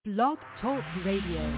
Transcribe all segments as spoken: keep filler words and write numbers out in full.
Blog Talk Radio.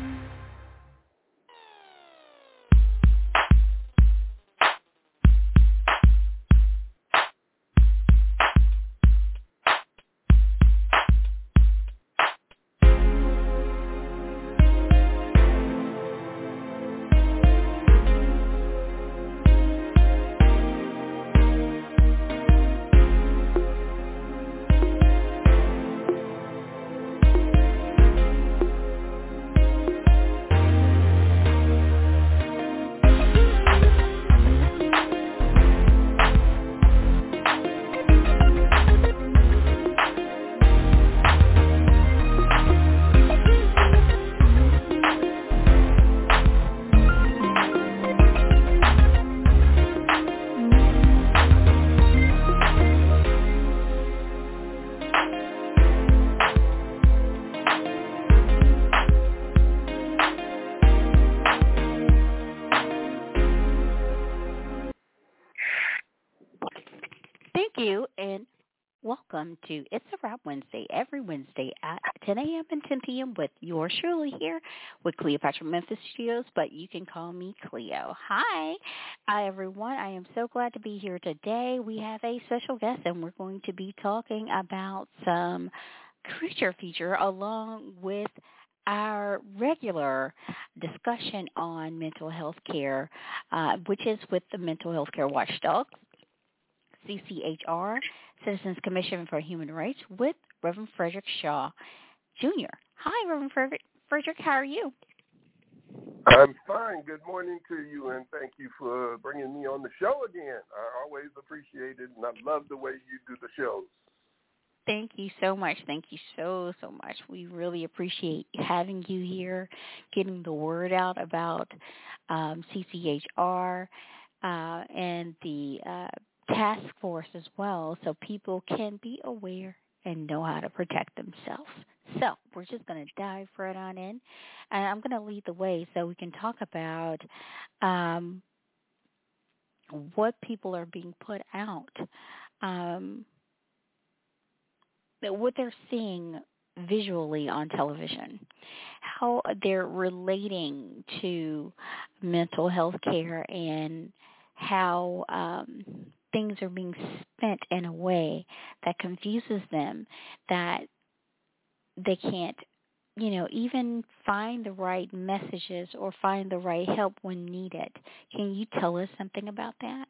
Thank you, and welcome to It's a Wrap Wednesday, every Wednesday at ten a.m. and ten p.m. with yours truly here with Cleopatra Memphis Studios, but you can call me Cleo. Hi. Hi, everyone. I am so glad to be here today. We have a special guest, and we're going to be talking about some creature feature along with our regular discussion on mental health care, uh, which is with the Mental Health Care Watchdog, C C H R, Citizens Commission for Human Rights, with Reverend Frederick Shaw, Junior Hi, Reverend Frederick. Frederick, how are you? I'm fine. Good morning to you, and thank you for bringing me on the show again. I always appreciate it, and I love the way you do the shows. Thank you so much. Thank you so, so much. We really appreciate having you here, getting the word out about um, C C H R uh, and the uh, task force as well, so people can be aware and know how to protect themselves. So we're just going to dive right on in, and I'm going to lead the way so we can talk about um, what people are being put out, um, what they're seeing visually on television, how they're relating to mental health care, and how um, things are being spent in a way that confuses them, that they can't, you know, even find the right messages or find the right help when needed. Can you tell us something about that?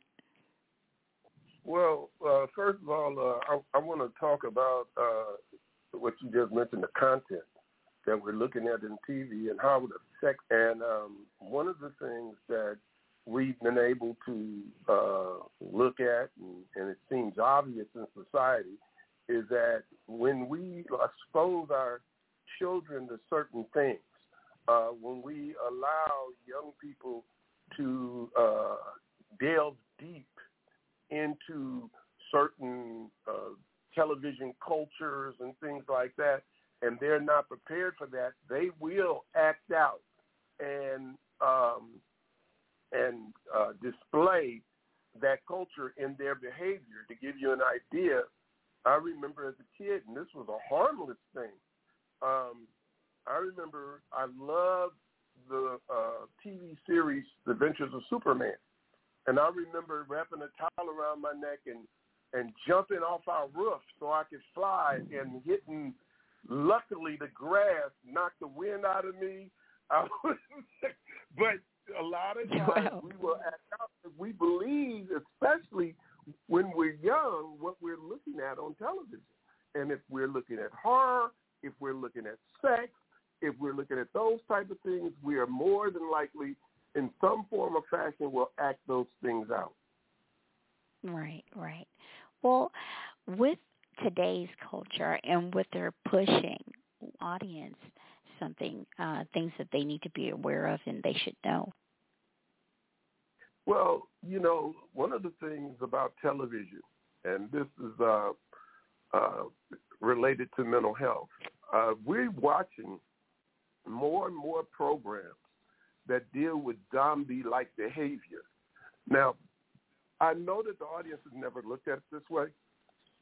Well, uh, first of all, uh, I, I want to talk about uh, what you just mentioned, the content that we're looking at in T V and how it affects. And um, one of the things that we've been able to uh, look at, and, and it seems obvious in society, is that when we expose our children to certain things, uh, when we allow young people to uh, delve deep into certain uh, television cultures and things like that, and they're not prepared for that, they will act out and um, and uh, display that culture in their behavior. To give you an idea, I remember as a kid, and this was a harmless thing, um, I remember I loved the uh, T V series The Adventures of Superman. And I remember wrapping a towel around my neck and, and jumping off our roof so I could fly, and hitting, luckily the grass knocked the wind out of me. I was, but a lot of times Wow. we will act out because we believe, especially when we're young, what we're looking at on television. And if we're looking at horror, if we're looking at sex, if we're looking at those type of things, we are more than likely in some form or fashion will act those things out. Right, right. Well, with today's culture and what they're pushing, audience, something, uh, things that they need to be aware of and they should know. Well, you know, one of the things about television, and this is uh, uh, related to mental health, uh, we're watching more and more programs that deal with zombie-like behavior. Now, I know that the audience has never looked at it this way,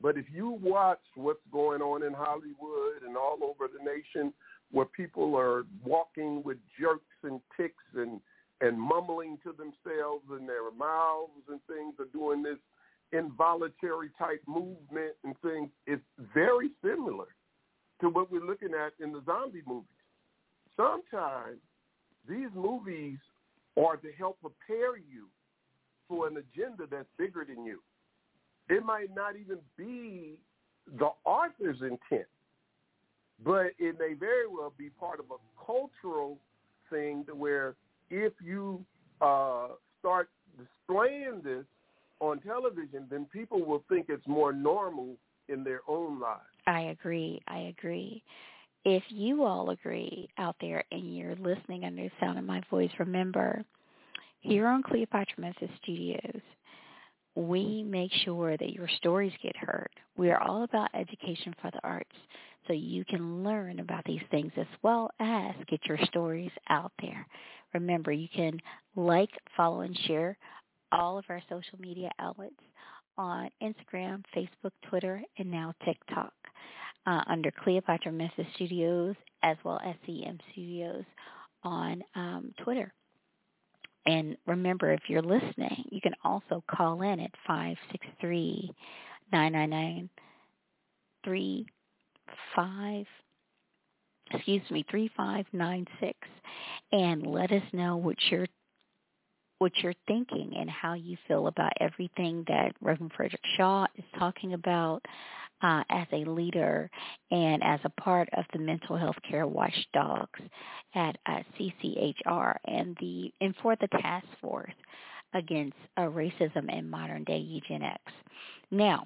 But if you watch what's going on in Hollywood and all over the nation, where people are walking with jerks and tics and, and mumbling to themselves in their mouths and things, are doing this involuntary type movement and things, it's very similar to what we're looking at in the zombie movies. Sometimes these movies are to help prepare you for an agenda that's bigger than you. It might not even be the author's intent, but it may very well be part of a cultural thing to where if you uh, start displaying this on television, then people will think it's more normal in their own lives. I agree. I agree. If you all agree out there and you're listening under the sound of my voice, remember, here on Cleopatra Memphis Studios, we make sure that your stories get heard. We are all about education for the arts, so you can learn about these things as well as get your stories out there. Remember, you can like, follow, and share all of our social media outlets on Instagram, Facebook, Twitter, and now TikTok uh, under Cleopatra Memphis Studios, as well as C M Studios on um, Twitter. And remember, if you're listening, you can also call in at five six three, nine nine nine, three five, excuse me, three five nine six, and let us know what you're what you're thinking and how you feel about everything that Reverend Frederick Shaw is talking about uh, as a leader and as a part of the mental health care watchdogs at uh, C C H R and the and for the task force against uh, racism and modern day eugenics. Now,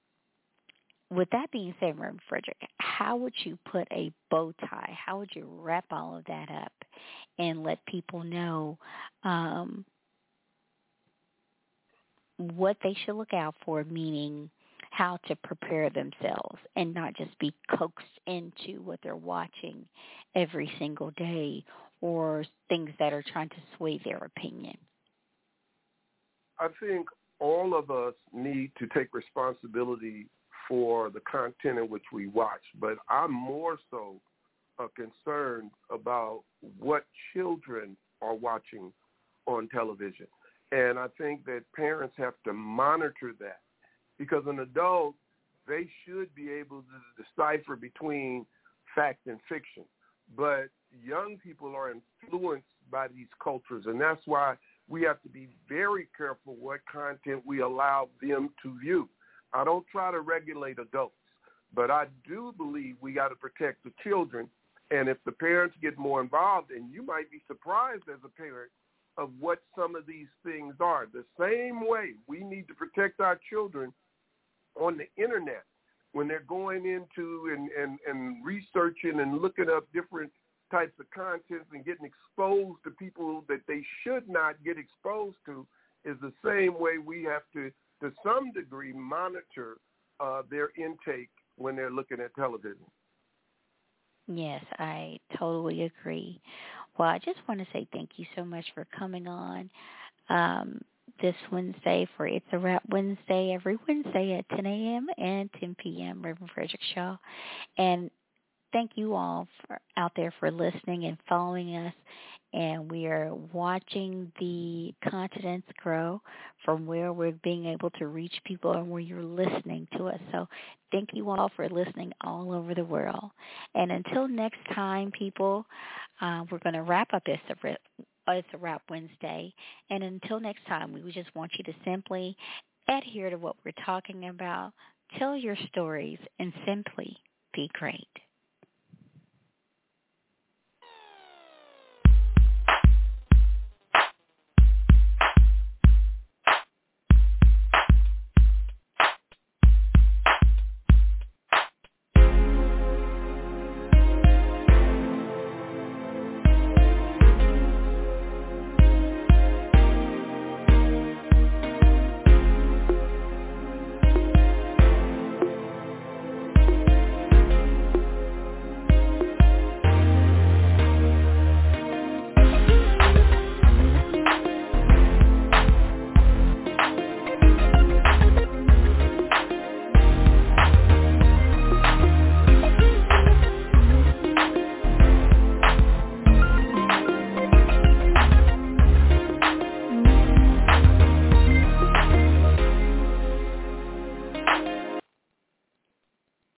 with that being said, Reverend Frederick, how would you put a bow tie? How would you wrap all of that up and let people know um, what they should look out for, meaning how to prepare themselves and not just be coaxed into what they're watching every single day or things that are trying to sway their opinion? I think all of us need to take responsibility for the content in which we watch, but I'm more so uh, concerned about what children are watching on television. And I think that parents have to monitor that, because an adult, they should be able to decipher between fact and fiction. But young people are influenced by these cultures, and that's why we have to be very careful what content we allow them to view. I don't try to regulate adults, but I do believe we got to protect the children. And if the parents get more involved, and you might be surprised as a parent of what some of these things are. The same way we need to protect our children on the internet when they're going into and, and, and researching and looking up different types of content and getting exposed to people that they should not get exposed to, is the same way we have to, to some degree, monitor uh, their intake when they're looking at television. Yes, I totally agree. Well, I just want to say thank you so much for coming on um, this Wednesday for It's a Wrap Wednesday, every Wednesday at ten a.m. and ten p.m., Reverend Frederick Shaw. And thank you all for, out there for listening and following us. And we are watching the continents grow from where we're being able to reach people and where you're listening to us. So thank you all for listening all over the world. And until next time, people, uh, we're going to wrap up It's a, it's a Wrap Wednesday. And until next time, we just want you to simply adhere to what we're talking about, tell your stories, and simply be great.